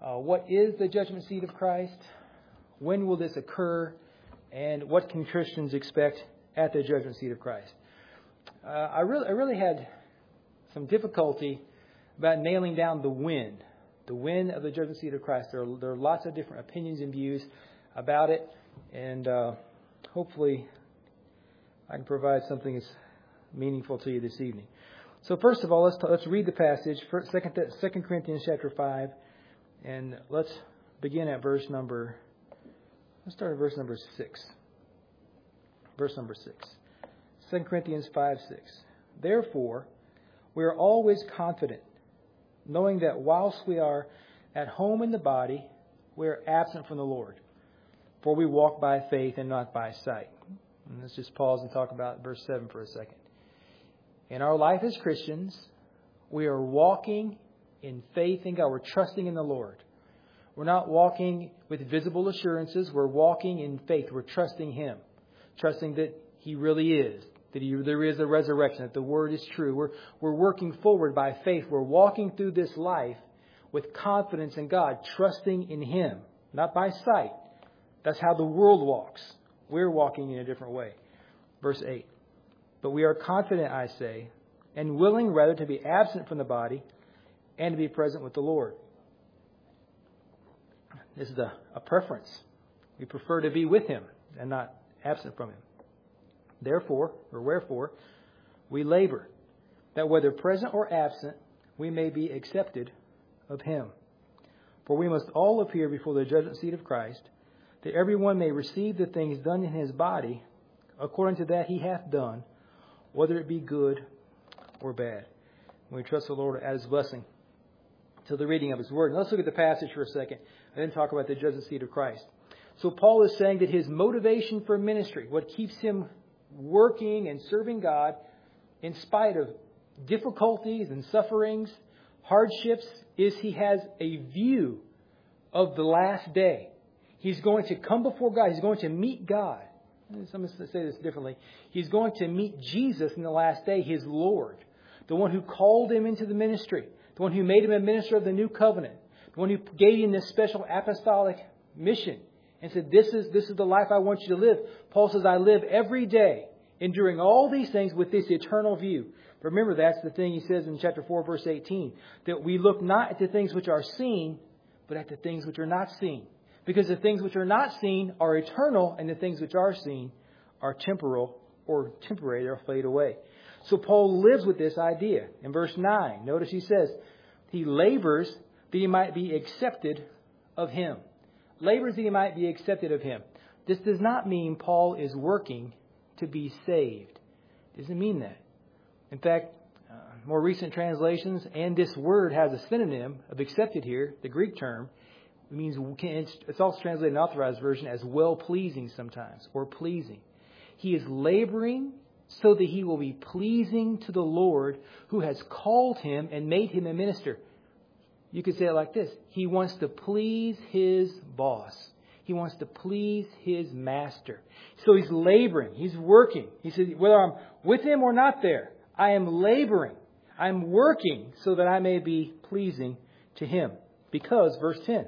What is the judgment seat of Christ? When will this occur? And what can Christians expect at the judgment seat of Christ? I really had some difficulty about nailing down the when of the judgment seat of Christ. There are lots of different opinions and views about it, and hopefully I can provide something that's meaningful to you this evening. So first of all, let's read the passage, 2 Corinthians chapter 5, and let's begin at let's start at verse number 6. Verse number 6. 2 Corinthians 5:6. Therefore, we are always confident, knowing that whilst we are at home in the body, we are absent from the Lord. For we walk by faith and not by sight. And let's just pause and talk about verse 7 for a second. In our life as Christians, we are walking in faith in God. We're trusting in the Lord. We're not walking with visible assurances. We're walking in faith. We're trusting Him. Trusting that He really is. That there is a resurrection. That the Word is true. We're working forward by faith. We're walking through this life with confidence in God. Trusting in Him. Not by sight. That's how the world walks. We're walking in a different way. Verse 8. But we are confident, I say, and willing rather to be absent from the body and to be present with the Lord. This is a preference. We prefer to be with Him and not absent from Him. Therefore, or wherefore, we labor, that whether present or absent, we may be accepted of Him. For we must all appear before the judgment seat of Christ, that everyone may receive the things done in his body, according to that he hath done, whether it be good or bad. And we trust the Lord to add His blessing to the reading of His Word. Now let's look at the passage for a second, and then talk about the judgment seat of Christ. So Paul is saying that his motivation for ministry, what keeps him working and serving God in spite of difficulties and sufferings, hardships, is he has a view of the last day. He's going to come before God. He's going to meet God. Some say this differently. He's going to meet Jesus in the last day, his Lord, the one who called him into the ministry, the one who made him a minister of the new covenant, the one who gave him this special apostolic mission and said, this is the life I want you to live. Paul says, I live every day enduring all these things with this eternal view. Remember, that's the thing he says in chapter 4, verse 18, that we look not at the things which are seen, but at the things which are not seen. Because the things which are not seen are eternal, and the things which are seen are temporal or temporary. They'll fade away. So Paul lives with this idea. In verse 9, notice he says, he labors that he might be accepted of Him. Labors that he might be accepted of Him. This does not mean Paul is working to be saved. It doesn't mean that. In fact, more recent translations, and this word has a synonym of accepted here, the Greek term. It means it's also translated in the Authorized Version as well-pleasing sometimes, or pleasing. He is laboring so that he will be pleasing to the Lord who has called him and made him a minister. You could say it like this. He wants to please his boss. He wants to please his master. So he's laboring. He's working. He says, whether I'm with him or not there, I am laboring. I'm working so that I may be pleasing to him. Because, verse 10,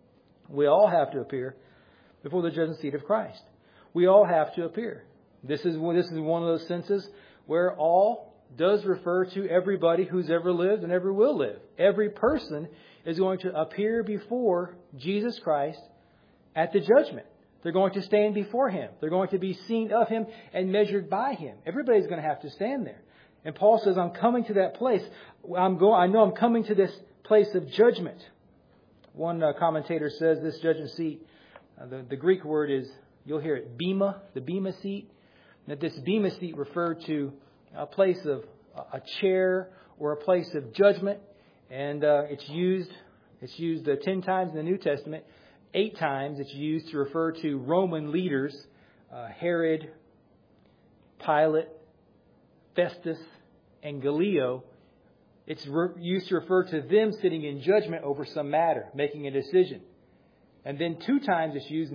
we all have to appear before the judgment seat of Christ. We all have to appear. This is one of those senses where all does refer to everybody who's ever lived and ever will live. Every person is going to appear before Jesus Christ at the judgment. They're going to stand before Him. They're going to be seen of Him and measured by Him. Everybody's going to have to stand there. And Paul says, I'm coming to that place. I know I'm coming to this place of judgment. One commentator says this judgment seat, the Greek word is, you'll hear it, bema, the bema seat. That this bema seat referred to a place of a chair or a place of judgment. And it's used 10 times in the New Testament. 8 times it's used to refer to Roman leaders, Herod, Pilate, Festus, and Gallio. It's used to refer to them sitting in judgment over some matter, making a decision. And then 2 times it's used,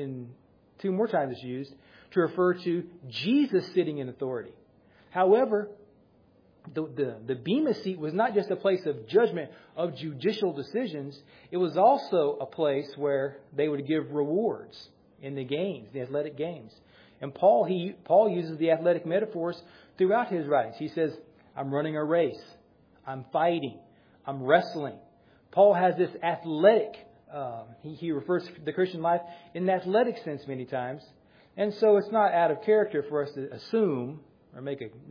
2 more times it's used to refer to Jesus sitting in authority. However, the Bema seat was not just a place of judgment, of judicial decisions. It was also a place where they would give rewards in the games, the athletic games. And Paul uses the athletic metaphors throughout his writings. He says, I'm running a race. I'm fighting. I'm wrestling. Paul has this athletic, he refers to the Christian life in an athletic sense many times. And so it's not out of character for us to assume or make it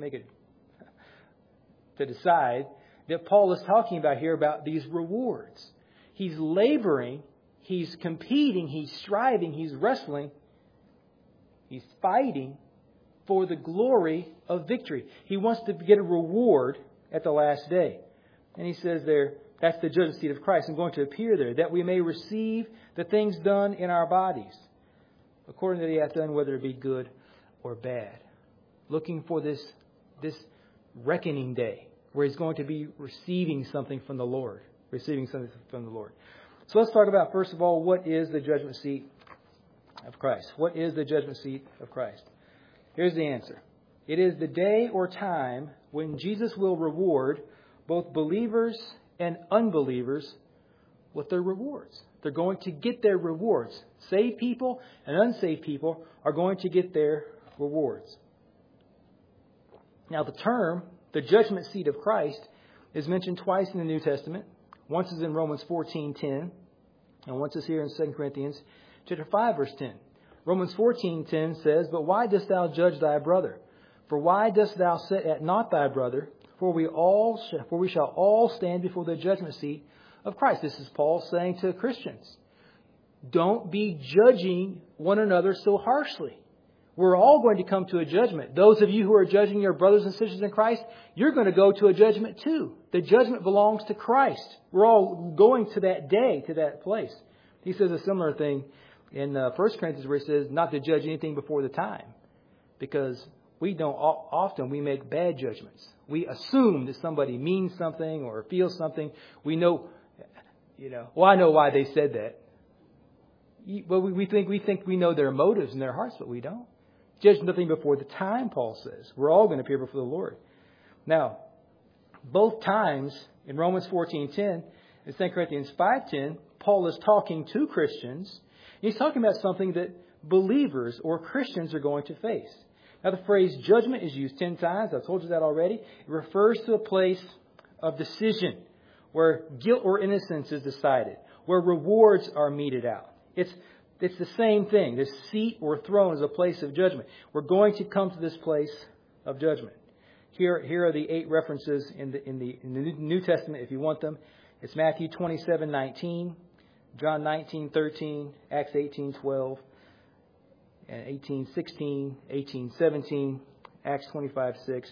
to decide that Paul is talking about here about these rewards. He's laboring, he's competing, he's striving, he's wrestling, he's fighting for the glory of victory. He wants to get a reward at the last day. And he says there, that's the judgment seat of Christ. I'm going to appear there, that we may receive the things done in our bodies, according to the hath done, whether it be good or bad. Looking for this reckoning day, where he's going to be receiving something from the Lord. Receiving something from the Lord. So let's talk about, first of all, what is the judgment seat of Christ? What is the judgment seat of Christ? Here's the answer. It is the day or time when Jesus will reward both believers and unbelievers with their rewards. They're going to get their rewards. Saved people and unsaved people are going to get their rewards. Now, the term, the judgment seat of Christ, is mentioned twice in the New Testament. Once is in Romans 14:10, and once is here in 2 Corinthians chapter 5, verse 10. Romans 14:10 says, But why dost thou judge thy brother? For why dost thou set at naught thy brother? For we shall all stand before the judgment seat of Christ. This is Paul saying to Christians, don't be judging one another so harshly. We're all going to come to a judgment. Those of you who are judging your brothers and sisters in Christ, you're going to go to a judgment too. The judgment belongs to Christ. We're all going to that day, to that place. He says a similar thing in 1 Corinthians where he says not to judge anything before the time. Because we make bad judgments. We assume that somebody means something or feels something. We know, I know why they said that. But we think we know their motives and their hearts, but we don't. Judge nothing before the time, Paul says. We're all going to appear before the Lord. Now, both times in Romans 14:10 and 2 Corinthians 5:10, Paul is talking to Christians. He's talking about something that believers or Christians are going to face. Now, the phrase judgment is used 10 times. I've told you that already. It refers to a place of decision where guilt or innocence is decided, where rewards are meted out. It's the same thing. This seat or throne is a place of judgment. We're going to come to this place of judgment. Here are the 8 references in the New Testament if you want them. It's Matthew 27:19, John 19:13, Acts 18:12. And 18:16, 18:17, Acts 25:6,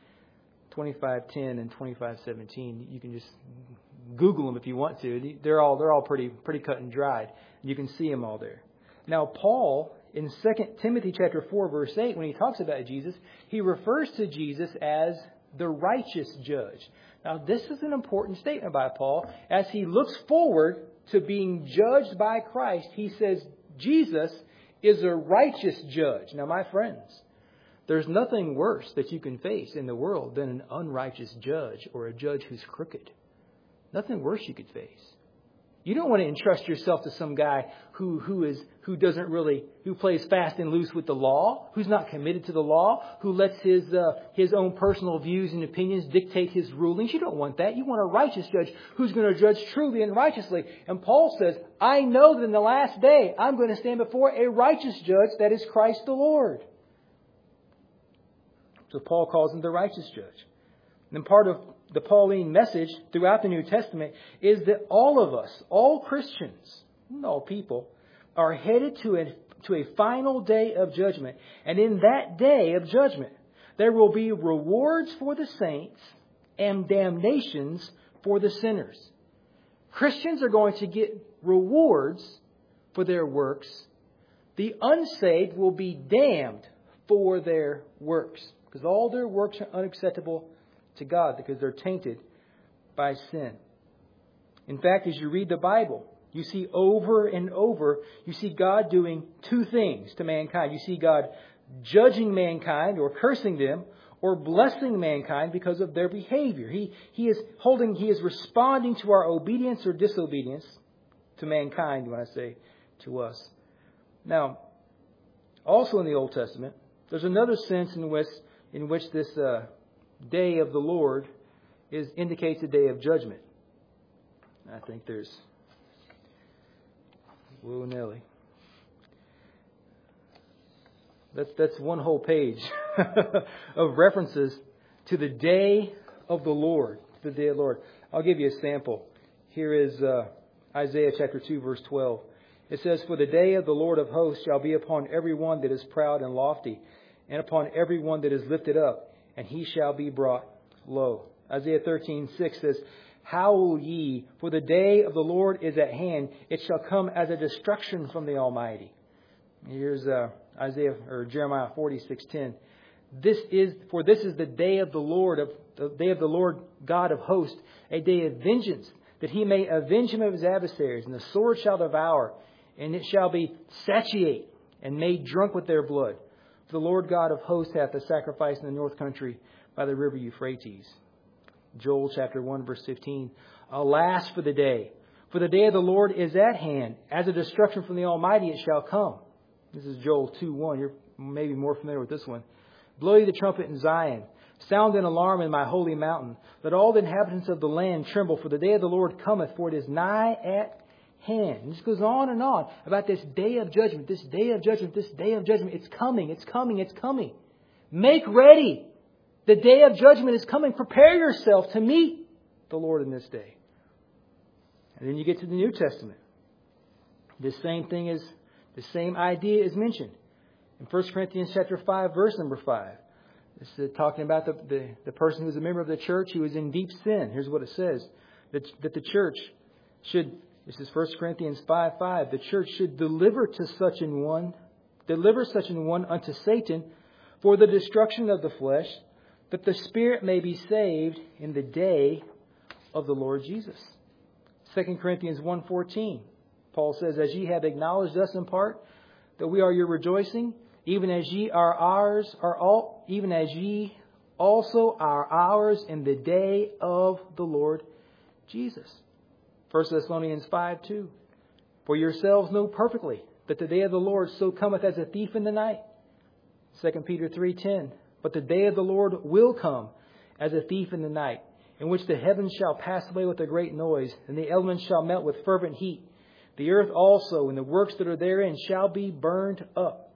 25:10, and 25:17. You can just Google them if you want to. They're all pretty cut and dried. You can see them all there. Now, Paul in 2 Timothy chapter 4, verse 8, when he talks about Jesus, he refers to Jesus as the righteous judge. Now, this is an important statement by Paul. As he looks forward to being judged by Christ, he says Jesus is a righteous judge. Now, my friends, there's nothing worse that you can face in the world than an unrighteous judge or a judge who's crooked. Nothing worse you could face. You don't want to entrust yourself to some guy who plays fast and loose with the law, who's not committed to the law, who lets his own personal views and opinions dictate his rulings. You don't want that. You want a righteous judge who's going to judge truly and righteously. And Paul says, I know that in the last day I'm going to stand before a righteous judge, that is Christ the Lord. So Paul calls him the righteous judge. And part of the Pauline message throughout the New Testament is that all of us, all Christians, all people, are headed to a final day of judgment. And in that day of judgment, there will be rewards for the saints and damnations for the sinners. Christians are going to get rewards for their works. The unsaved will be damned for their works, because all their works are unacceptable to God because they're tainted by sin. In fact, as you read the Bible, you see over and over, you see God doing 2 things to mankind. You see God judging mankind or cursing them, or blessing mankind because of their behavior. He is responding to our obedience or disobedience to mankind, when I say to us. Now, also in the Old Testament, there's another sense in which this day of the Lord indicates a day of judgment. I think there's willy-nilly. That's one whole page of references to the day of the Lord. The day of the Lord. I'll give you a sample. Here is Isaiah chapter 2, verse 12. It says, "For the day of the Lord of hosts shall be upon every one that is proud and lofty, and upon every one that is lifted up, and he shall be brought low." Isaiah 13:6 says, "Howl ye, for the day of the Lord is at hand. It shall come as a destruction from the Almighty." Here's Jeremiah 46:10. This is the day of the Lord God of hosts, a day of vengeance, that he may avenge him of his adversaries, and the sword shall devour, and it shall be satiate and made drunk with their blood. For the Lord God of hosts hath a sacrifice in the north country by the river Euphrates. Joel chapter 1, verse 15. "Alas for the day of the Lord is at hand. As a destruction from the Almighty it shall come." This is Joel 2:1. You're maybe more familiar with this one. "Blow ye the trumpet in Zion. Sound an alarm in my holy mountain. Let all the inhabitants of the land tremble, for the day of the Lord cometh, for it is nigh at hand." This goes on and on about this day of judgment, this day of judgment, this day of judgment. It's coming, it's coming, it's coming. Make ready. The day of judgment is coming. Prepare yourself to meet the Lord in this day. And then you get to the New Testament. The same idea is mentioned in 1 Corinthians chapter 5, verse number 5. This is talking about the person who is a member of the church who is in deep sin. Here's what it says. That the church should, this is 1 Corinthians 5:5, the church should deliver such an one unto Satan for the destruction of the flesh, that the spirit may be saved in the day of the Lord Jesus. 2 Corinthians 1:14, Paul says, "As ye have acknowledged us in part, that we are your rejoicing, even as ye also are ours in the day of the Lord Jesus." 1 Thessalonians 5:2, "For yourselves know perfectly that the day of the Lord so cometh as a thief in the night." 2 Peter 3:10, "But the day of the Lord will come as a thief in the night, in which the heavens shall pass away with a great noise, and the elements shall melt with fervent heat. The earth also and the works that are therein shall be burned up."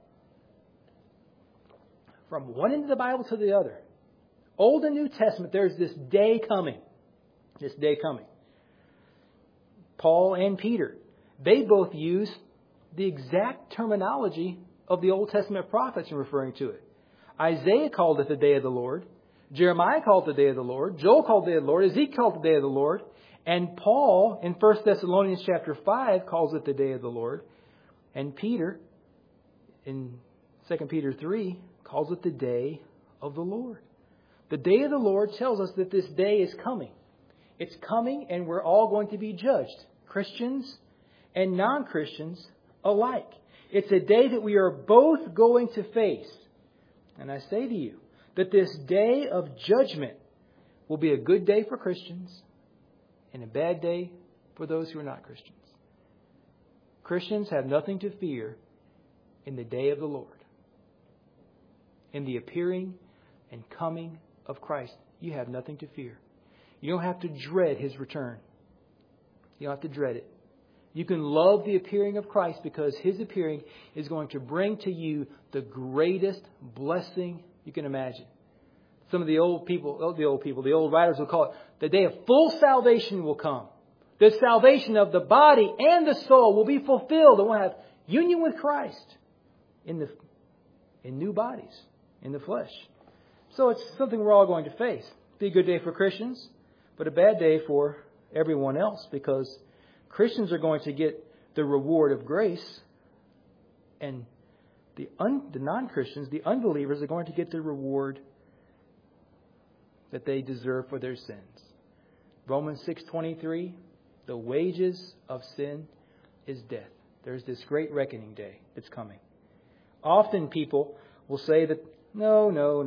From one end of the Bible to the other, Old and New Testament, there's this day coming. This day coming. Paul and Peter, they both use the exact terminology of the Old Testament prophets in referring to it. Isaiah called it the day of the Lord. Jeremiah called it the day of the Lord. Joel called it the day of the Lord. Ezekiel called it the day of the Lord. And Paul in 1 Thessalonians chapter 5 calls it the day of the Lord. And Peter in 2 Peter 3 calls it the day of the Lord. The day of the Lord tells us that this day is coming. It's coming, and we're all going to be judged, Christians and non-Christians alike. It's a day that we are both going to face. And I say to you that this day of judgment will be a good day for Christians and a bad day for those who are not Christians. Christians have nothing to fear in the day of the Lord. In the appearing and coming of Christ, you have nothing to fear. You don't have to dread His return. You don't have to dread it. You can love the appearing of Christ because His appearing is going to bring to you the greatest blessing you can imagine. Some of the old writers will call it the day of full salvation will come. The salvation of the body and the soul will be fulfilled, and we'll have union with Christ in new bodies, in the flesh. So it's something we're all going to face. Be a good day for Christians, but a bad day for everyone else, because Christians are going to get the reward of grace, and the non-Christians, the unbelievers, are going to get the reward that they deserve for their sins. Romans 6:23, the wages of sin is death. There's this great reckoning day that's coming. Often people will say that, no.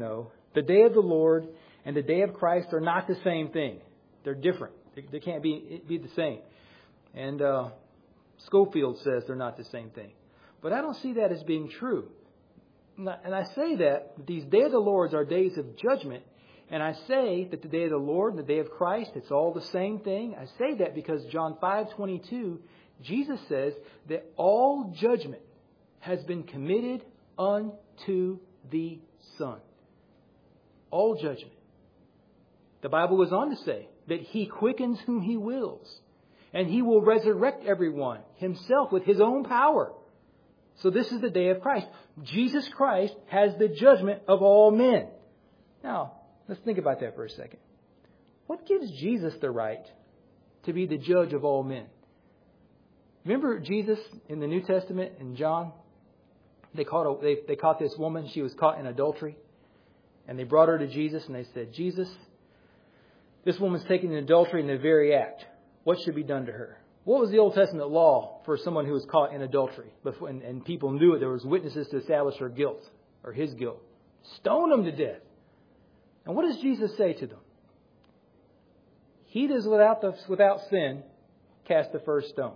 The day of the Lord and the day of Christ are not the same thing. They're different. They can't be the same. And Schofield says they're not the same thing. But I don't see that as being true. And I say that these day of the Lords are days of judgment. And I say that the day of the Lord and the day of Christ, it's all the same thing. I say that because John 5:22, Jesus says that all judgment has been committed unto the Son. All judgment. The Bible goes on to say that He quickens whom He wills. And He will resurrect everyone Himself with His own power. So this is the day of Christ. Jesus Christ has the judgment of all men. Now, let's think about that for a second. What gives Jesus the right to be the judge of all men? Remember Jesus in the New Testament in John? They caught this woman. She was caught in adultery. And they brought her to Jesus and they said, Jesus, this woman's taken in adultery in the very act. What should be done to her? What was the Old Testament law for someone who was caught in adultery? And people knew it. There was witnesses to establish her guilt or his guilt. Stone them to death. And what does Jesus say to them? He that is without sin, cast the first stone.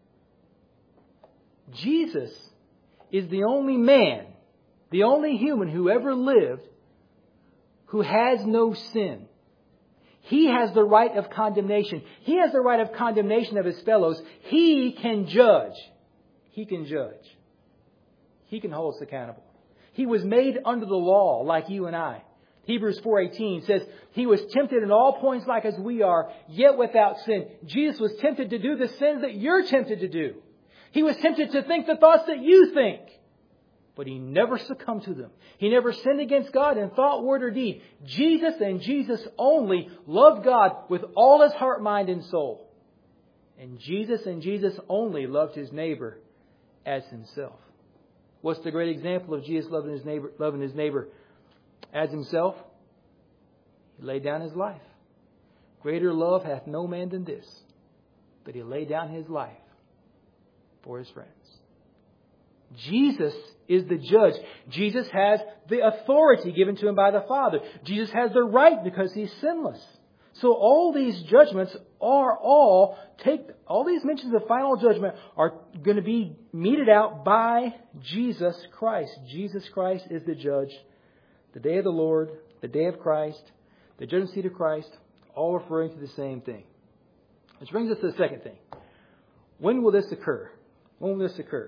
Jesus is the only man, the only human who ever lived who has no sin. He has the right of condemnation. He has the right of condemnation of his fellows. He can judge. He can judge. He can hold us accountable. He was made under the law like you and I. Hebrews 4:18 says, He was tempted in all points like as we are, yet without sin. Jesus was tempted to do the sins that you're tempted to do. He was tempted to think the thoughts that you think. But He never succumbed to them. He never sinned against God in thought, word, or deed. Jesus and Jesus only loved God with all His heart, mind, and soul. And Jesus only loved His neighbor as Himself. What's the great example of Jesus loving His neighbor as Himself? He laid down His life. Greater love hath no man than this, but He laid down His life for His friends. Jesus is the judge. Jesus has the authority given to Him by the Father. Jesus has the right because He's sinless. So all these judgments all these mentions of final judgment are going to be meted out by Jesus Christ. Jesus Christ is the judge. The day of the Lord, the day of Christ, the judgment seat of Christ, all referring to the same thing. Which brings us to the second thing. When will this occur? When will this occur?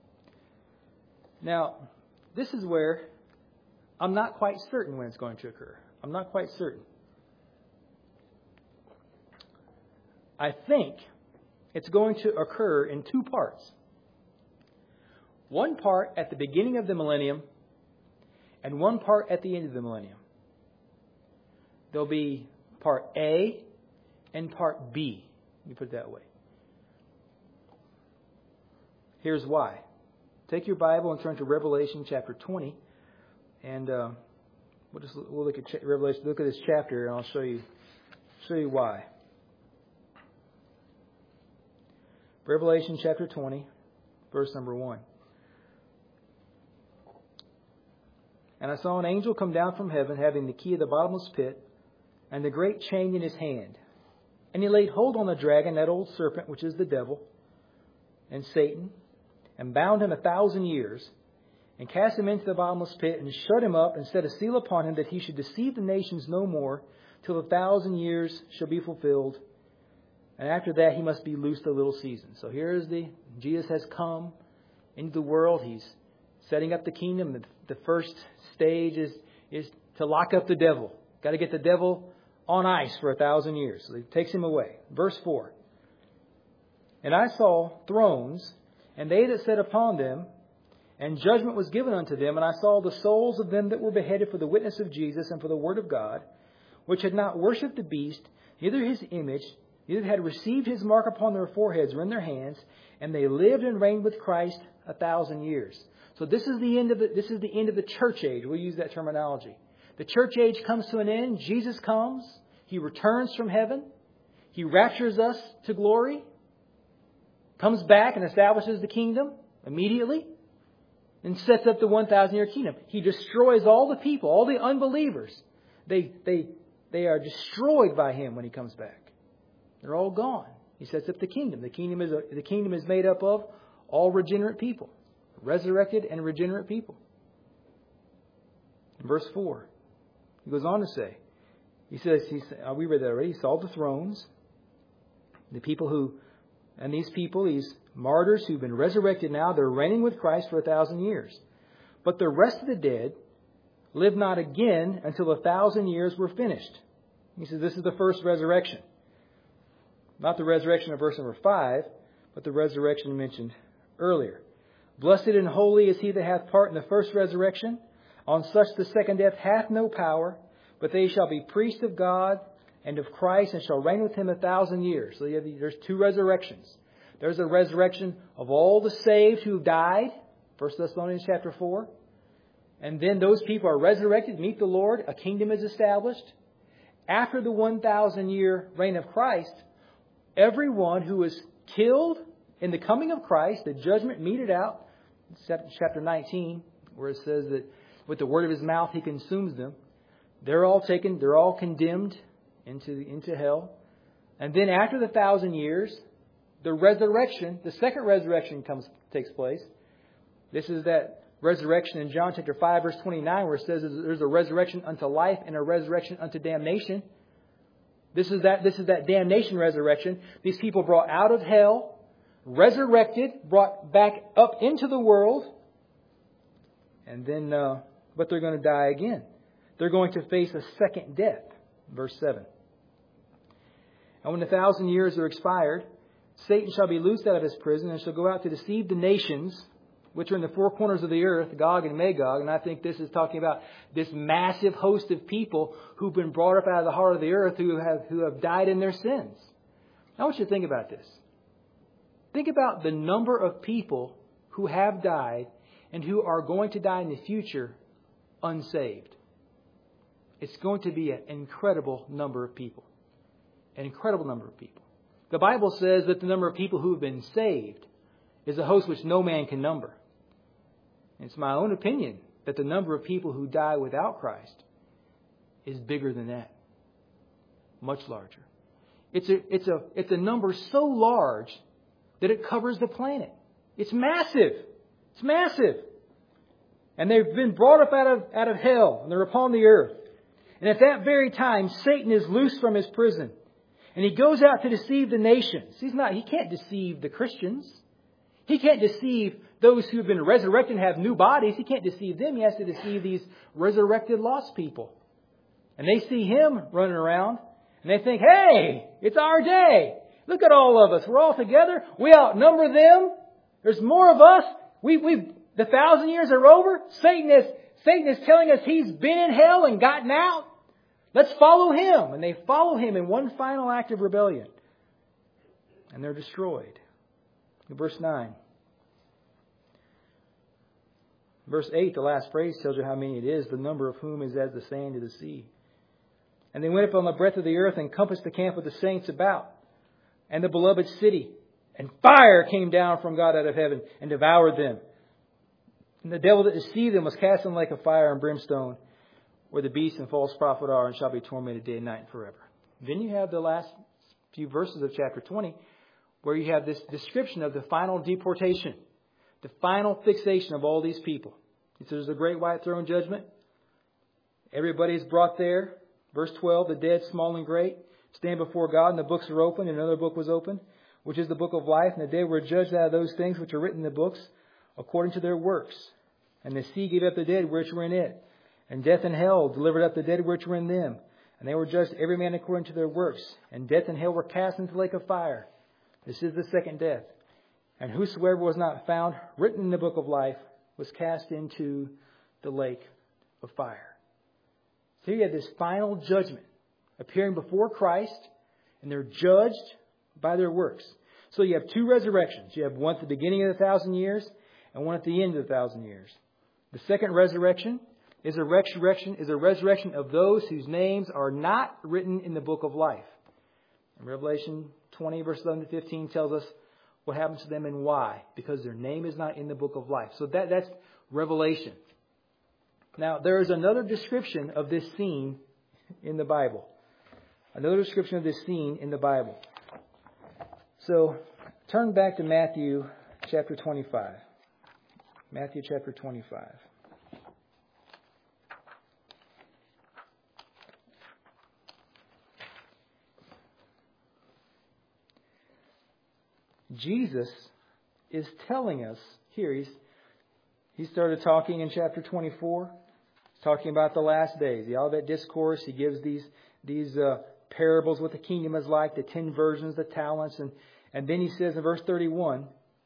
Now, this is where I'm not quite certain when it's going to occur. I'm not quite certain. I think it's going to occur in two parts. One part at the beginning of the millennium and one part at the end of the millennium. There'll be part A and part B. Let me put it that way. Here's why. Take your Bible and turn to Revelation chapter 20. And we'll look at Revelation. Look at this chapter and I'll show you why. Revelation chapter 20, verse number 1. And I saw an angel come down from heaven, having the key of the bottomless pit, and the great chain in his hand. And he laid hold on the dragon, that old serpent, which is the devil, and Satan, and bound him 1,000 years, and cast him into the bottomless pit, and shut him up, and set a seal upon him, that he should deceive the nations no more, till 1,000 years shall be fulfilled. And after that he must be loosed a little season. So Jesus has come into the world. He's setting up the kingdom. The first stage is to lock up the devil. Got to get the devil on ice for 1,000 years. So he takes him away. Verse 4. And I saw thrones, and they that sat upon them, and judgment was given unto them. And I saw the souls of them that were beheaded for the witness of Jesus and for the word of God, which had not worshipped the beast, neither his image, neither had received his mark upon their foreheads or in their hands, and they lived and reigned with Christ 1,000 years. So this is the end of the church age. We'll use that terminology. The church age comes to an end. Jesus comes. He returns from heaven. He raptures us to glory. Comes back and establishes the kingdom immediately. and sets up the 1,000-year kingdom. He destroys all the people, all the unbelievers. They are destroyed by Him when He comes back. They're all gone. He sets up the kingdom. The kingdom is made up of all regenerate people, resurrected and regenerate people. In verse 4, he goes on to say, he says, we read that already. He saw the thrones, the people these martyrs who've been resurrected now, they're reigning with Christ for 1,000 years. But the rest of the dead live not again until 1,000 years were finished. He says this is the first resurrection. Not the resurrection of verse number 5, but the resurrection mentioned earlier. Blessed and holy is he that hath part in the first resurrection. On such the second death hath no power, but they shall be priests of God and of Christ, and shall reign with Him 1,000 years. So there's two resurrections. There's a resurrection of all the saved who died, 1 Thessalonians chapter 4. And then those people are resurrected, meet the Lord, a kingdom is established. After the 1,000-year reign of Christ, everyone who was killed in the coming of Christ, the judgment meted out, chapter 19, where it says that with the word of His mouth He consumes them. They're all condemned into hell. And then after the 1,000 years, the resurrection, the second resurrection takes place. This is that resurrection in John chapter 5, verse 29, where it says there's a resurrection unto life and a resurrection unto damnation. This is that damnation resurrection. These people brought out of hell, resurrected, brought back up into the world, and then, but they're going to die again. They're going to face a second death. Verse 7. And when 1,000 years are expired, Satan shall be loosed out of his prison and shall go out to deceive the nations, which are in the four corners of the earth, Gog and Magog. And I think this is talking about this massive host of people who've been brought up out of the heart of the earth who have died in their sins. I want you to think about this. Think about the number of people who have died and who are going to die in the future unsaved. It's going to be an incredible number of people. An incredible number of people. The Bible says that the number of people who have been saved is a host which no man can number. It's my own opinion that the number of people who die without Christ is bigger than that. Much larger. It's a number so large that it covers the planet. It's massive. It's massive. And they've been brought up out of hell, and they're upon the earth. And at that very time, Satan is loosed from his prison. And he goes out to deceive the nations. He can't deceive the Christians. He can't deceive those who have been resurrected and have new bodies. He can't deceive them. He has to deceive these resurrected lost people. And they see him running around. And they think, hey, it's our day. Look at all of us. We're all together. We outnumber them. There's more of us. The 1,000 years are over. Satan is telling us he's been in hell and gotten out. Let's follow him. And they follow him in one final act of rebellion. And they're destroyed. In verse 9. Verse 8, the last phrase tells you how many it is, the number of whom is as the sand of the sea. And they went up on the breadth of the earth and compassed the camp of the saints about, and the beloved city. And fire came down from God out of heaven and devoured them. And the devil that deceived them was cast in the lake of fire and brimstone, where the beast and false prophet are, and shall be tormented day and night and forever. Then you have the last few verses of chapter 20, where you have this description of the final deportation, the final fixation of all these people. He says there's a great white throne judgment. Everybody is brought there. Verse 12, the dead, small and great, stand before God, and the books are opened, and another book was opened, which is the book of life. And the dead were judged out of those things which are written in the books, according to their works. And the sea gave up the dead which were in it. And death and hell delivered up the dead which were in them. And they were judged every man according to their works. And death and hell were cast into the lake of fire. This is the second death. And whosoever was not found written in the book of life was cast into the lake of fire. So you have this final judgment appearing before Christ, and they're judged by their works. So you have two resurrections. You have one at the beginning of the 1,000 years and one at the end of the 1,000 years. The second resurrection is a resurrection of those whose names are not written in the book of life. And Revelation 20, verse 11 to 15 tells us what happens to them and why. Because their name is not in the book of life. So that's Revelation. Now, there is another description of this scene in the Bible. Another description of this scene in the Bible. So, turn back to Matthew chapter 25. Matthew chapter 25. Jesus is telling us here, he started talking in chapter 24. He's talking about the last days, the Olivet Discourse. He gives these parables, what the kingdom is like, the 10 virgins, the talents. And then he says in verse 31,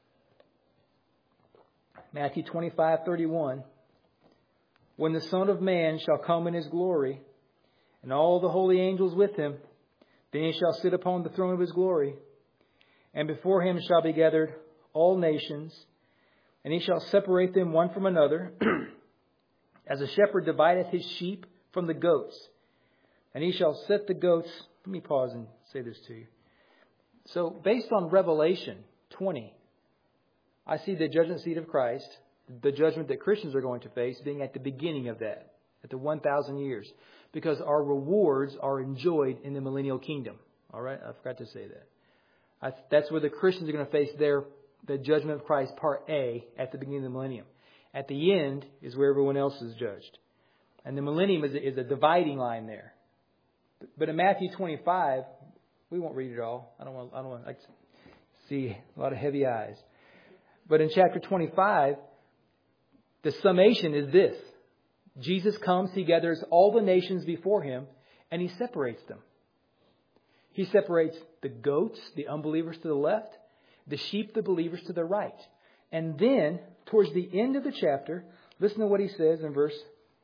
Matthew 25:31, when the Son of Man shall come in His glory, and all the holy angels with Him, then He shall sit upon the throne of His glory. And before Him shall be gathered all nations, and He shall separate them one from another, as a shepherd divideth his sheep from the goats. And He shall set the goats... Let me pause and say this to you. So, based on Revelation 20, I see the judgment seat of Christ, the judgment that Christians are going to face, being at the beginning of that, at the 1,000 years. Because our rewards are enjoyed in the millennial kingdom. All right? I forgot to say that. That's where the Christians are going to face the judgment of Christ, part A, at the beginning of the millennium. At the end is where everyone else is judged. And the millennium is a dividing line there. But in Matthew 25, we won't read it all. I don't want to see a lot of heavy eyes. But in chapter 25, the summation is this. Jesus comes, He gathers all the nations before Him, and He separates them. He separates the goats, the unbelievers to the left, the sheep, the believers to the right. And then, towards the end of the chapter, listen to what He says in verse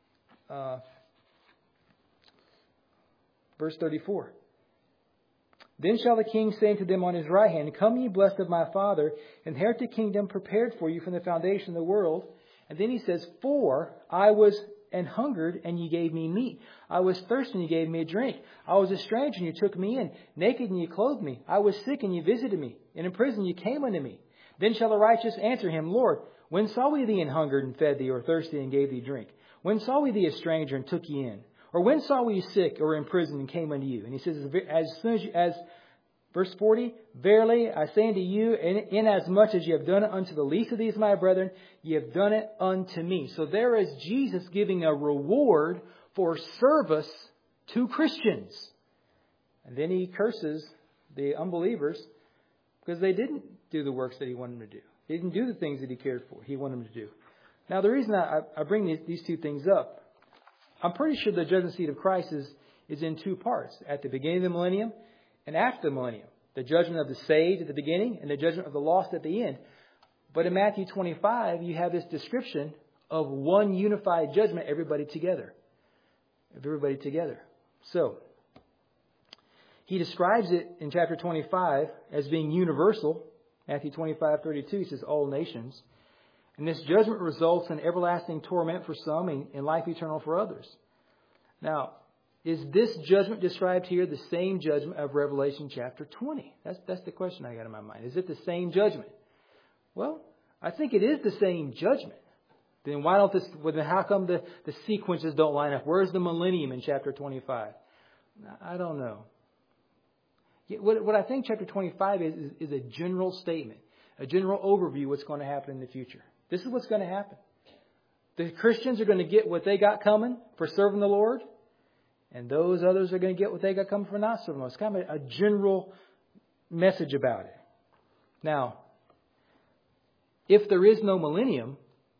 34. Then shall the King say unto them on His right hand, Come ye blessed of my Father, inherit the kingdom prepared for you from the foundation of the world. And then He says, For I was and hungered, and ye gave me meat. I was thirsty, and ye gave me a drink. I was a stranger, and ye took me in. Naked, and ye clothed me. I was sick, and ye visited me. And in prison, ye came unto me. Then shall the righteous answer Him, Lord, when saw we thee and hungered and fed thee, or thirsty and gave thee drink? When saw we thee a stranger and took ye in? Or when saw we you sick or in prison and came unto you? And He says, as soon as verse 40, Verily I say unto you, inasmuch as ye have done it unto the least of these my brethren, ye have done it unto me. So there is Jesus giving a reward for service to Christians. And then He curses the unbelievers because they didn't do the works that He wanted them to do. They didn't do the things that He cared for. He wanted them to do. Now the reason I bring these two things up, I'm pretty sure the judgment seat of Christ is in two parts. At the beginning of the millennium and after the millennium. The judgment of the saved at the beginning and the judgment of the lost at the end. But in Matthew 25, you have this description of one unified judgment, everybody together. Everybody together. So, He describes it in chapter 25 as being universal. Matthew 25:32, He says, all nations. And this judgment results in everlasting torment for some and life eternal for others. Now, is this judgment described here the same judgment of Revelation chapter 20? That's the question I got in my mind. Is it the same judgment? Well, I think it is the same judgment. Then how come the sequences don't line up? Where's the millennium in chapter 25? I don't know. What I think chapter 25 is a general statement, a general overview of what's going to happen in the future. This is what's going to happen. The Christians are going to get what they got coming for serving the Lord. And those others are going to get what they got coming for not serving the Lord. It's kind of a general message about it. Now, if there is no millennium,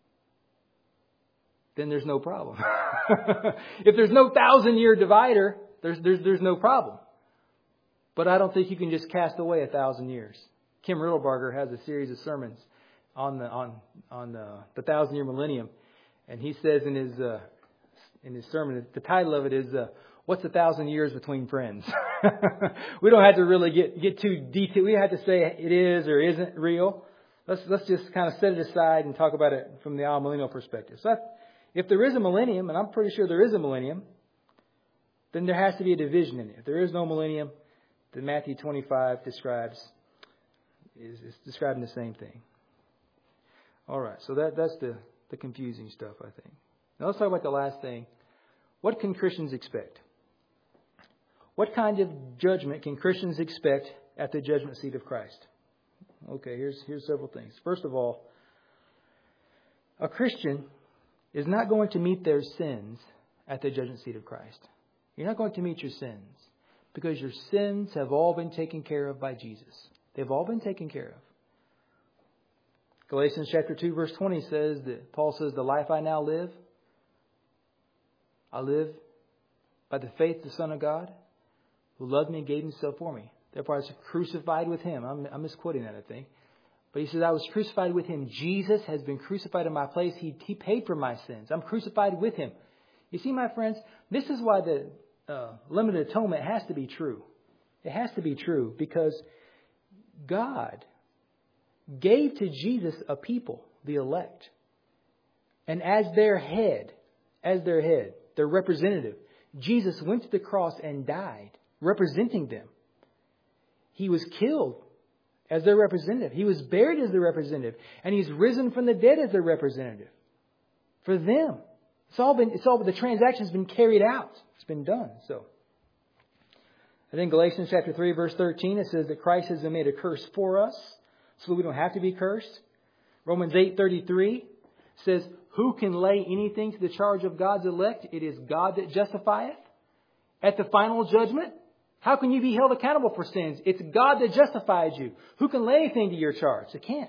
then there's no problem. If there's no 1,000-year divider, there's no problem. But I don't think you can just cast away 1,000 years. Kim Riddlebarger has a series of sermons on the 1,000-year millennium, and he says in his sermon, the title of it is "What's 1,000 Years Between Friends?" We don't have to really get too detailed. We have to say it is or isn't real. Let's just kind of set it aside and talk about it from the millennial perspective. So if there is a millennium, and I'm pretty sure there is a millennium, then there has to be a division in it. If there is no millennium, then Matthew 25 describes is describing the same thing. All right, so that's the confusing stuff, I think. Now let's talk about the last thing. What can Christians expect? What kind of judgment can Christians expect at the judgment seat of Christ? Okay, here's several things. First of all, a Christian is not going to meet their sins at the judgment seat of Christ. You're not going to meet your sins because your sins have all been taken care of by Jesus. They've all been taken care of. Galatians chapter 2 verse 20 says that Paul says, the life I now live, I live by the faith of the Son of God who loved me and gave himself for me. Therefore I was crucified with him. I'm misquoting that, I think. But he says, I was crucified with him. Jesus has been crucified in my place. He paid for my sins. I'm crucified with him. You see, my friends, this is why the limited atonement has to be true. It has to be true because God gave to Jesus a people, the elect. And as their head, their representative, Jesus went to the cross and died, representing them. He was killed as their representative. He was buried as their representative. And he's risen from the dead as their representative. For them. The transaction's been carried out. It's been done. So, and then Galatians chapter 3 verse 13, it says that Christ has been made a curse for us, so that we don't have to be cursed. Romans 8:33 says, who can lay anything to the charge of God's elect? It is God that justifieth. At the final judgment, how can you be held accountable for sins? It's God that justifies you. Who can lay anything to your charge? They can't.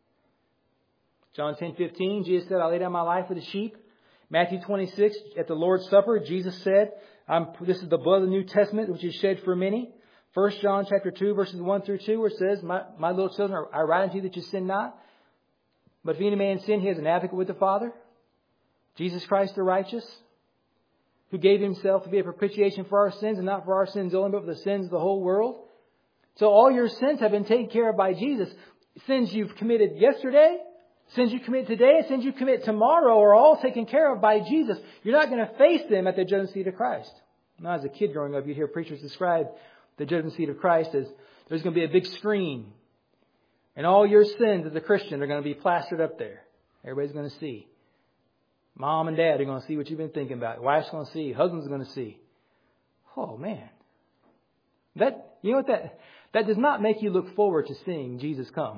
John 10:15, Jesus said, I lay down my life for the sheep. Matthew 26, at the Lord's Supper, Jesus said, this is the blood of the New Testament, which is shed for many. 1 John chapter 2, verses 1 through 2, where it says, my little children, I write unto you that you sin not. But if any man sin, he has an advocate with the Father, Jesus Christ the righteous, who gave himself to be a propitiation for our sins, and not for our sins only, but for the sins of the whole world. So all your sins have been taken care of by Jesus. Sins you've committed yesterday, sins you commit today, and sins you commit tomorrow are all taken care of by Jesus. You're not going to face them at the judgment seat of Christ. Now, as a kid growing up, you'd hear preachers describe the judgment seat of Christ as there's going to be a big screen. And all your sins as a Christian are going to be plastered up there. Everybody's going to see. Mom and dad are going to see what you've been thinking about. Wife's going to see. Husband's going to see. Oh, man. You know what? That does not make you look forward to seeing Jesus come.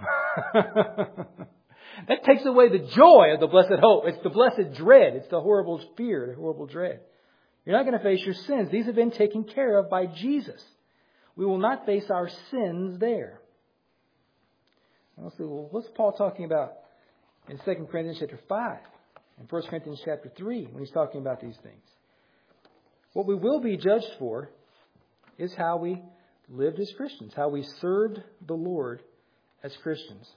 That takes away the joy of the blessed hope. It's the blessed dread. It's the horrible fear, the horrible dread. You're not going to face your sins. These have been taken care of by Jesus. We will not face our sins there. Well, what's Paul talking about in 2 Corinthians chapter 5 and 1 Corinthians chapter 3 when he's talking about these things? What we will be judged for is how we lived as Christians, how we served the Lord as Christians.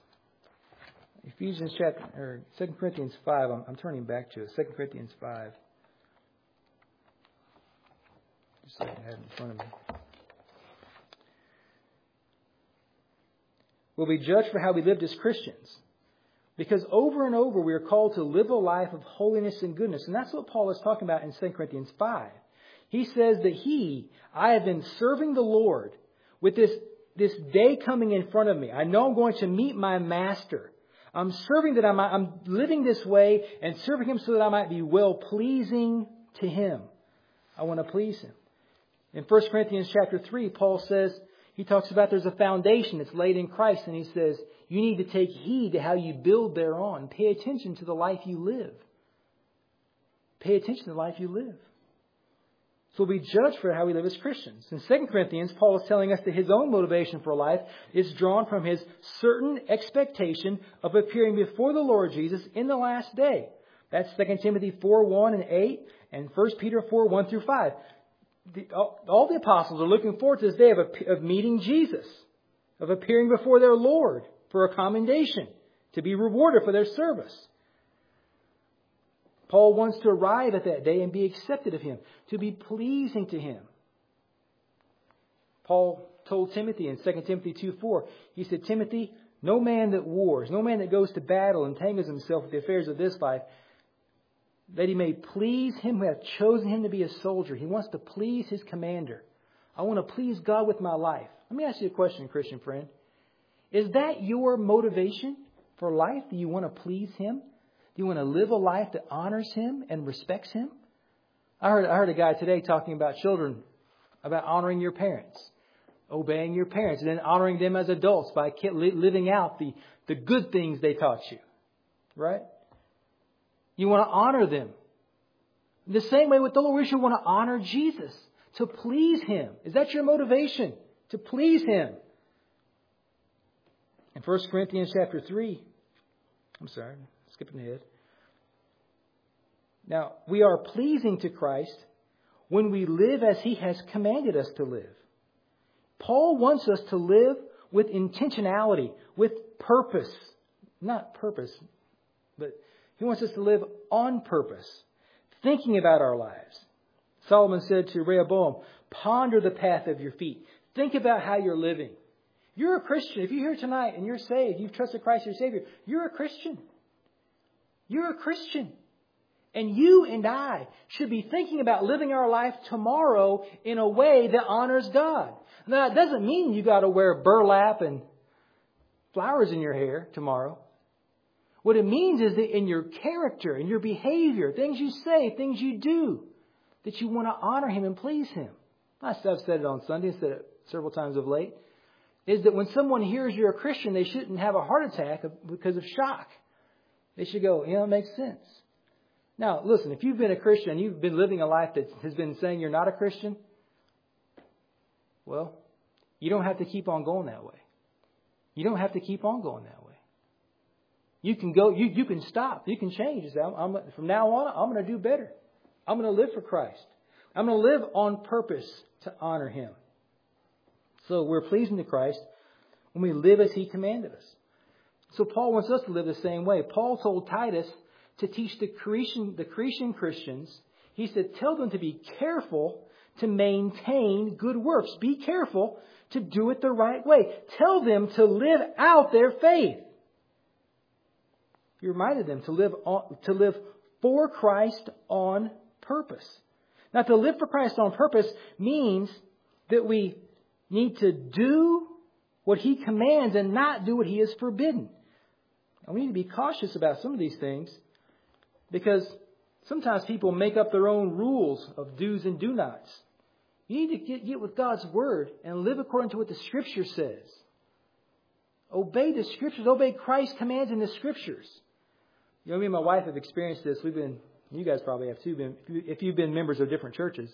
2 Corinthians 5, I'm turning back to it. 2 Corinthians 5. Just so I can have it in front of me. We'll be judged for how we lived as Christians. Because over and over we are called to live a life of holiness and goodness. And that's what Paul is talking about in 2 Corinthians 5. He says that I have been serving the Lord with this day coming in front of me. I know I'm going to meet my master. I'm serving that I'm living this way and serving him so that I might be well pleasing to him. I want to please him. In 1 Corinthians chapter 3, Paul says, he talks about there's a foundation that's laid in Christ. And he says, you need to take heed to how you build thereon. Pay attention to the life you live. Pay attention to the life you live. So we'll be judged for how we live as Christians. In 2 Corinthians, Paul is telling us that his own motivation for life is drawn from his certain expectation of appearing before the Lord Jesus in the last day. That's 2 Timothy 4:1 and 8 and 1 Peter 4:1 through 5. All the apostles are looking forward to this day of meeting Jesus, of appearing before their Lord for a commendation, to be rewarded for their service. Paul wants to arrive at that day and be accepted of him, to be pleasing to him. Paul told Timothy in 2 Timothy 2:4, he said, Timothy, no man that wars, no man that goes to battle entangles himself with the affairs of this life, that he may please him who hath chosen him to be a soldier. He wants to please his commander. I want to please God with my life. Let me ask you a question, Christian friend. Is that your motivation for life? Do you want to please Him? Do you want to live a life that honors Him and respects Him? I heard a guy today talking about children, about honoring your parents, obeying your parents, and then honoring them as adults by living out the good things they taught you. Right? You want to honor them. The same way with the Lord, we should want to honor Jesus, to please Him. Is that your motivation? To please Him. In 1 Corinthians chapter 3, skipping ahead. Now, we are pleasing to Christ when we live as He has commanded us to live. Paul wants us to live with intentionality, with purpose. Not purpose, but he wants us to live on purpose, thinking about our lives. Solomon said to Rehoboam, ponder the path of your feet. Think about how you're living. You're a Christian. If you're here tonight and you're saved, you've trusted Christ as your Savior, you're a Christian. You're a Christian. And you and I should be thinking about living our life tomorrow in a way that honors God. Now, it doesn't mean you got to wear burlap and flowers in your hair tomorrow. What it means is that in your character, in your behavior, things you say, things you do, that you want to honor Him and please Him. I've said it on Sunday, said it several times of late, is that when someone hears you're a Christian, they shouldn't have a heart attack because of shock. They should go, it makes sense. Now, listen, if you've been a Christian, you've been living a life that has been saying you're not a Christian, well, you don't have to keep on going that way. You don't have to keep on going that way. You can go, you can stop, you can change. You say, from now on, I'm going to do better. I'm going to live for Christ. I'm going to live on purpose to honor Him. So we're pleasing to Christ when we live as He commanded us. So Paul wants us to live the same way. Paul told Titus to teach the Cretan Christians. He said, tell them to be careful to maintain good works. Be careful to do it the right way. Tell them to live out their faith. He reminded them to live for Christ on purpose. Now, to live for Christ on purpose means that we need to do what He commands and not do what He has forbidden. And we need to be cautious about some of these things because sometimes people make up their own rules of do's and do nots. You need to get with God's Word and live according to what the Scripture says. Obey the Scriptures. Obey Christ's commands in the Scriptures. You know, me and my wife have experienced this. You guys probably have too, if you've been members of different churches.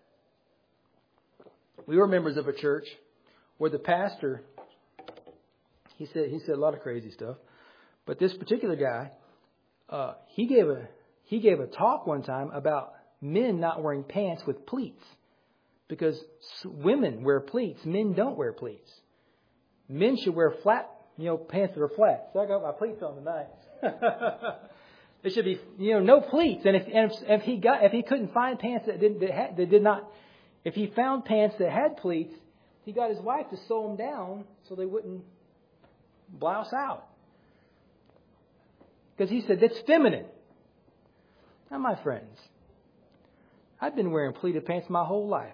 We were members of a church where the pastor, he said a lot of crazy stuff. But this particular guy, he gave a talk one time about men not wearing pants with pleats. Because women wear pleats, men don't wear pleats. Men should wear flat, pants that are flat. So I got my pleats on tonight. There should be, no pleats. And if he couldn't find pants if he found pants that had pleats, he got his wife to sew them down so they wouldn't blouse out. Because he said, that's feminine. Now, my friends, I've been wearing pleated pants my whole life.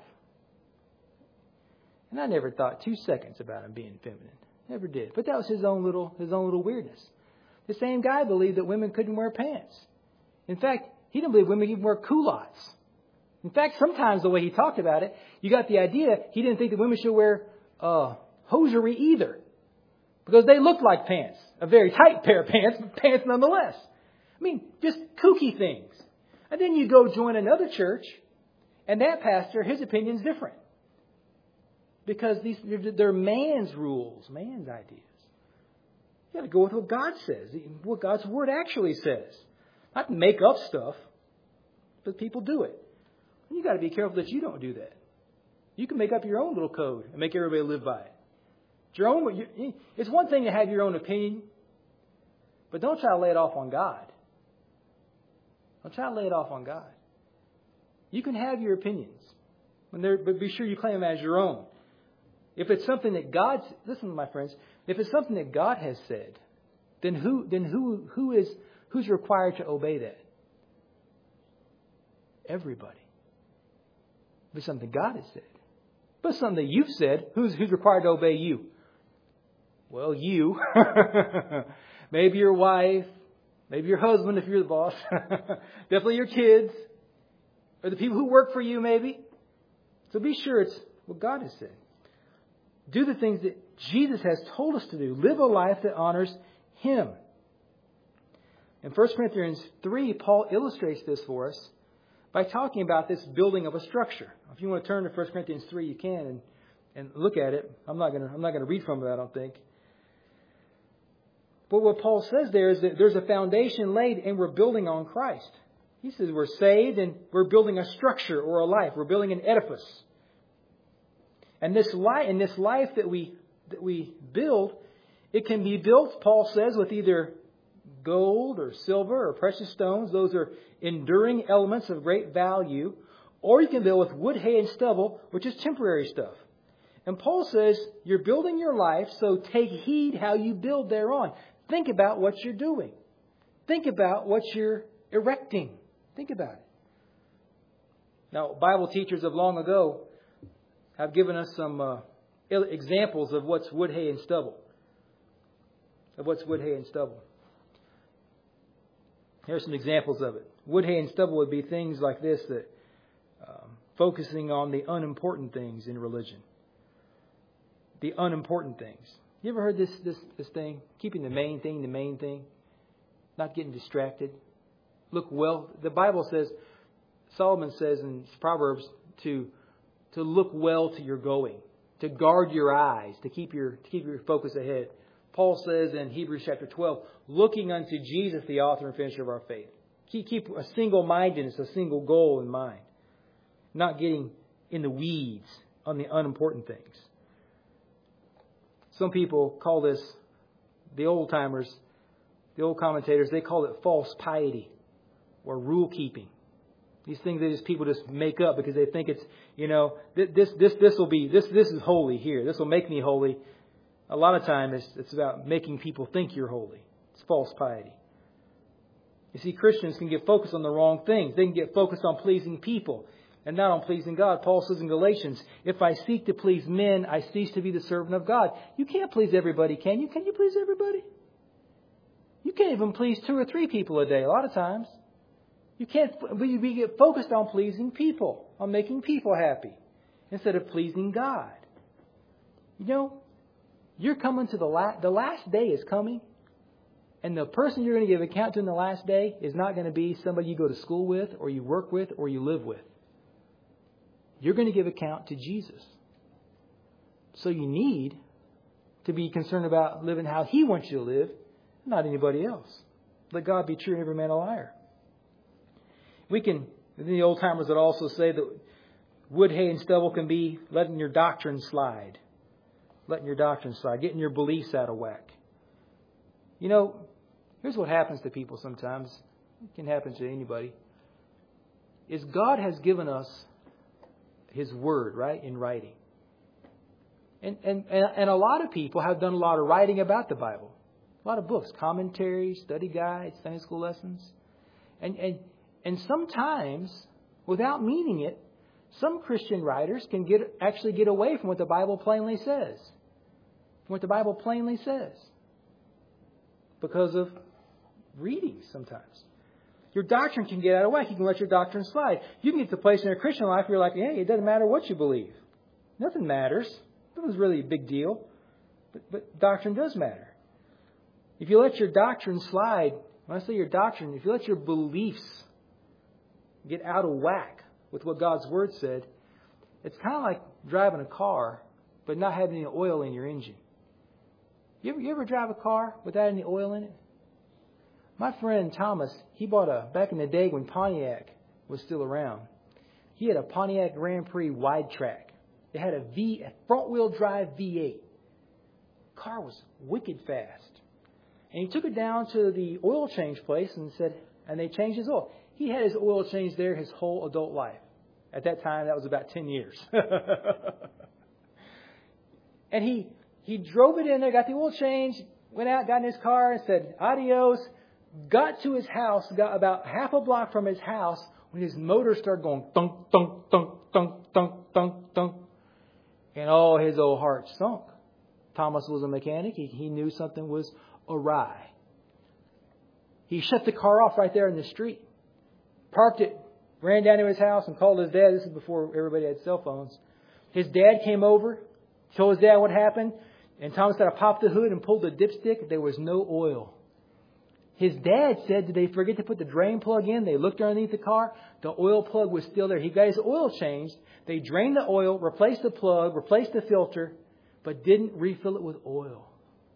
And I never thought 2 seconds about him being feminine. Never did. But that was his own little weirdness. The same guy believed that women couldn't wear pants. In fact, he didn't believe women even wear culottes. In fact, sometimes the way he talked about it, you got the idea he didn't think that women should wear hosiery either. Because they looked like pants. A very tight pair of pants, but pants nonetheless. I mean, just kooky things. And then you go join another church, and that pastor, his opinion's different. Because they're man's rules, man's ideas. You got to go with what God says, what God's Word actually says. Not make up stuff, but people do it. And you got to be careful that you don't do that. You can make up your own little code and make everybody live by it. It's one thing to have your own opinion, but don't try to lay it off on God. Don't try to lay it off on God. You can have your opinions, but be sure you claim them as your own. If it's something that listen, my friends, if it's something that God has said, then who's required to obey that? Everybody. If it's something God has said. But something that you've said, who's required to obey you? Well, you. Maybe your wife. Maybe your husband if you're the boss. Definitely your kids. Or the people who work for you maybe. So be sure it's what God has said. Do the things that Jesus has told us to do. Live a life that honors Him. In 1 Corinthians 3, Paul illustrates this for us by talking about this building of a structure. If you want to turn to 1 Corinthians 3, you can and look at it. I'm not going to read from it, I don't think. But what Paul says there is that there's a foundation laid and we're building on Christ. He says we're saved and we're building a structure or a life. We're building an edifice. And this life that we build, it can be built, Paul says, with either gold or silver or precious stones. Those are enduring elements of great value. Or you can build with wood, hay, and stubble, which is temporary stuff. And Paul says, you're building your life, so take heed how you build thereon. Think about what you're doing. Think about what you're erecting. Think about it. Now, Bible teachers of long ago have given us some examples of what's wood, hay, and stubble. Here are some examples of it. Wood, hay, and stubble would be things like this, that focusing on the unimportant things in religion. The unimportant things. You ever heard this thing? Keeping the main thing. Not getting distracted. Look well. The Bible says, Solomon says in Proverbs to look well to your going. To guard your eyes. To keep your focus ahead. Paul says in Hebrews chapter 12, looking unto Jesus, the author and finisher of our faith. Keep a single-mindedness, a single goal in mind. Not getting in the weeds on the unimportant things. Some people call this, the old-timers, the old commentators, they call it false piety or rule keeping. These things that people just make up because they think it's, this is holy here. This will make me holy. A lot of times it's about making people think you're holy. It's false piety. You see, Christians can get focused on the wrong things. They can get focused on pleasing people and not on pleasing God. Paul says in Galatians, if I seek to please men, I cease to be the servant of God. You can't please everybody, can you? Can you please everybody? You can't even please 2 or 3 people a day a lot of times. You can't. We get focused on pleasing people, on making people happy, instead of pleasing God. You're coming to the last day is coming, and the person you're going to give account to in the last day is not going to be somebody you go to school with, or you work with, or you live with. You're going to give account to Jesus. So you need to be concerned about living how He wants you to live, not anybody else. Let God be true and every man a liar. The old timers would also say that wood, hay, and stubble can be letting your doctrine slide. Getting your beliefs out of whack. Here's what happens to people sometimes. It can happen to anybody. Is God has given us His Word, right, in writing. And a lot of people have done a lot of writing about the Bible. A lot of books, commentaries, study guides, Sunday school lessons. And sometimes, without meaning it, some Christian writers can actually get away from what the Bible plainly says. Because of reading sometimes. Your doctrine can get out of whack. You can let your doctrine slide. You can get to the place in your Christian life where you're like, hey, it doesn't matter what you believe. Nothing matters. Nothing's really a big deal. But doctrine does matter. If you let your doctrine slide, when I say your doctrine, if you let your beliefs get out of whack with what God's Word said, it's kind of like driving a car but not having any oil in your engine. You ever drive a car without any oil in it? My friend Thomas, he bought back in the day when Pontiac was still around, he had a Pontiac Grand Prix wide track. It had a front-wheel drive V8. Car was wicked fast. And he took it down to the oil change place and they changed his oil. He had his oil changed there his whole adult life. At that time, that was about 10 years. And he drove it in there, got the oil change, went out, got in his car and said, adios. Got to his house, got about half a block from his house when his motor started going thunk, thunk, thunk, thunk, thunk, thunk, thunk. And his old heart sunk. Thomas was a mechanic. He knew something was awry. He shut the car off right there in the street, parked it, ran down to his house and called his dad. This is before everybody had cell phones. His dad came over, told his dad what happened, and Thomas said, I popped the hood and pulled the dipstick. There was no oil. His dad said, did they forget to put the drain plug in? They looked underneath the car. The oil plug was still there. He got his oil changed. They drained the oil, replaced the plug, replaced the filter, but didn't refill it with oil.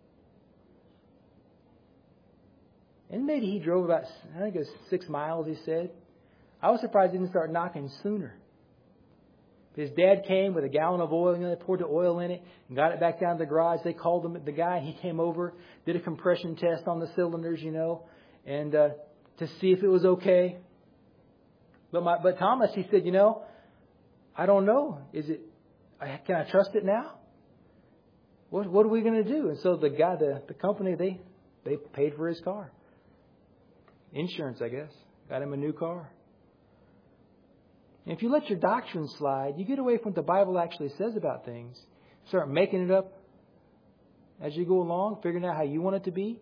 And maybe he drove about, I think it was 6 miles, he said. I was surprised he didn't start knocking sooner. His dad came with a gallon of oil, they poured the oil in it and got it back down to the garage. They called him, the guy, he came over, did a compression test on the cylinders, and to see if it was okay. But Thomas, he said, I don't know. Can I trust it now? What are we going to do? And so the guy, the company, they paid for his car. Insurance, I guess. Got him a new car. And if you let your doctrine slide, you get away from what the Bible actually says about things. Start making it up as you go along, figuring out how you want it to be,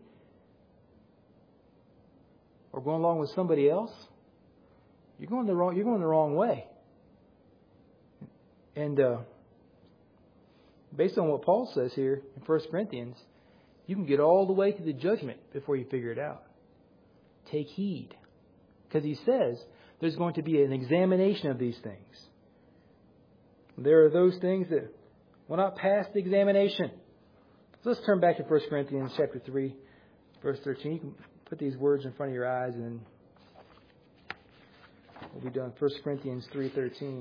or going along with somebody else. You're going the wrong way. And based on what Paul says here in 1 Corinthians, you can get all the way to the judgment before you figure it out. Take heed. Because he says there's going to be an examination of these things. There are those things that will not pass the examination. So let's turn back to 1 Corinthians chapter 3, verse 13. You can put these words in front of your eyes and then we'll be done. 1 Corinthians 3:13.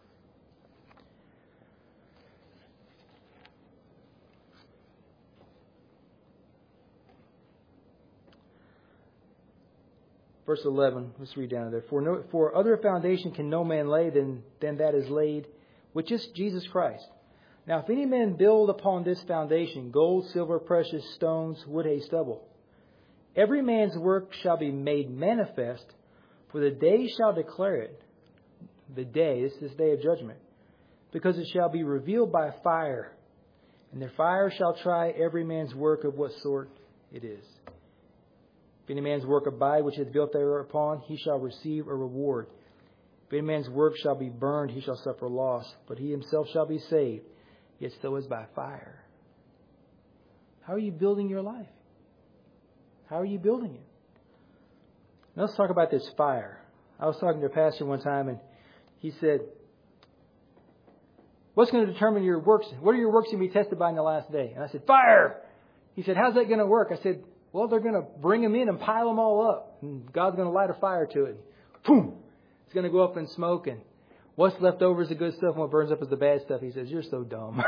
Verse 11, let's read down there. For other foundation can no man lay than that is laid, which is Jesus Christ. Now if any man build upon this foundation, gold, silver, precious stones, wood, hay, stubble, every man's work shall be made manifest, for the day shall declare it. The day, this is the day of judgment, because it shall be revealed by fire, and the fire shall try every man's work of what sort it is. If any man's work abide, which is built thereupon, he shall receive a reward. If any man's work shall be burned, he shall suffer loss, but he himself shall be saved, yet so is by fire. How are you building your life? How are you building it? Now let's talk about this fire. I was talking to a pastor one time, and he said, what's going to determine your works? What are your works going to be tested by in the last day? And I said, fire! He said, how's that going to work? I said, well, they're going to bring them in and pile them all up. And God's going to light a fire to it. Boom! It's going to go up in smoke. And what's left over is the good stuff. And what burns up is the bad stuff. He says, you're so dumb.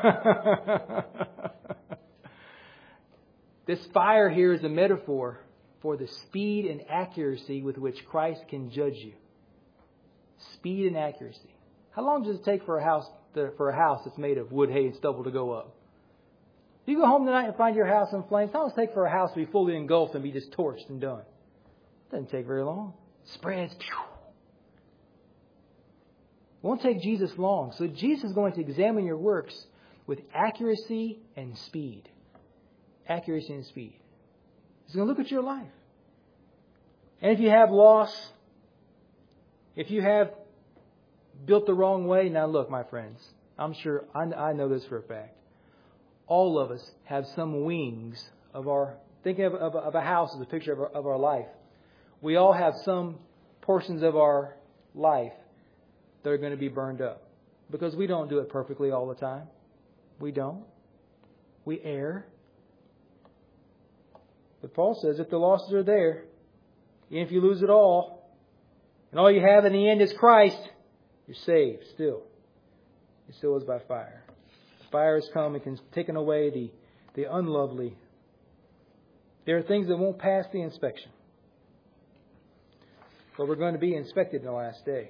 This fire here is a metaphor for the speed and accuracy with which Christ can judge you. Speed and accuracy. How long does it take for a house that's made of wood, hay, and stubble to go up? If you go home tonight and find your house in flames, how long does it take for a house to be fully engulfed and be just torched and done? It doesn't take very long. It spreads. It won't take Jesus long. So Jesus is going to examine your works with accuracy and speed. Accuracy and speed. He's going to look at your life. And if you have loss, if you have built the wrong way, now look, my friends, I'm sure, I know this for a fact. All of us have some wings of our, thinking of a house as a picture of our life. We all have some portions of our life that are going to be burned up. Because we don't do it perfectly all the time. We don't. We err. But Paul says if the losses are there, even if you lose it all, and all you have in the end is Christ, you're saved still. It still is by fire. Fire has come and can take away the unlovely. There are things that won't pass the inspection. But we're going to be inspected in the last day.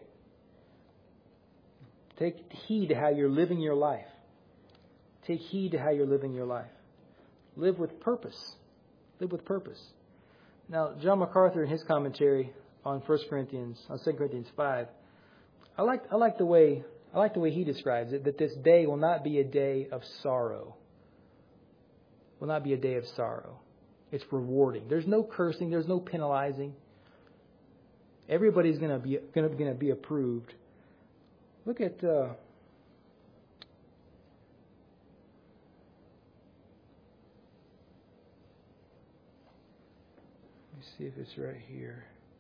Take heed to how you're living your life. Take heed to how you're living your life. Live with purpose. Live with purpose. Now, John MacArthur in his commentary on 2 Corinthians 5, I like the way he describes it, that this day will not be a day of sorrow. will not be a day of sorrow. It's rewarding. There's no cursing. There's no penalizing. Everybody's going to be approved. Look at let me see if it's right here.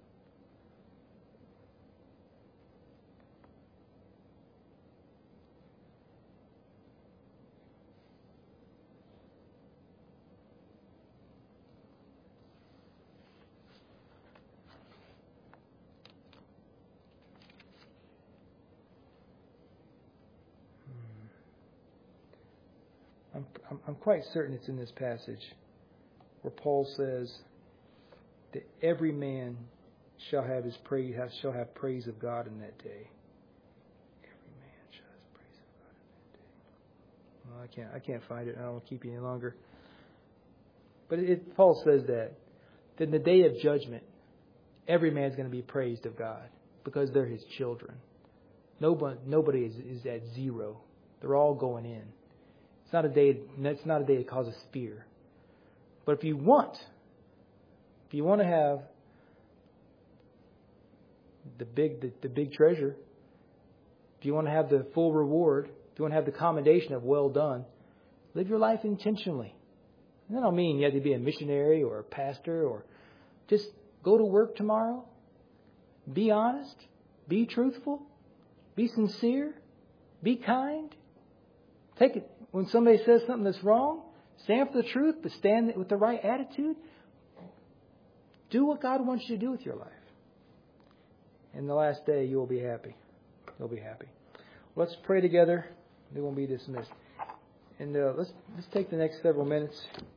I'm quite certain it's in this passage where Paul says that every man shall have his praise, shall have praise of God in that day. Every man shall have praise of God in that day. Well, I can't find it. I don't want to keep you any longer. But Paul says that in the day of judgment, every man's going to be praised of God because they're His children. Nobody is at zero. They're all going in. It's not a day that causes fear. But if you want to have the big treasure, if you want to have the full reward, if you want to have the commendation of well done, live your life intentionally. And that don't mean you have to be a missionary or a pastor, or just go to work tomorrow. Be honest. Be truthful. Be sincere. Be kind. Take it. When somebody says something that's wrong, stand for the truth, but stand with the right attitude. Do what God wants you to do with your life. In the last day, you will be happy. You'll be happy. Let's pray together. We won't be dismissed. And let's take the next several minutes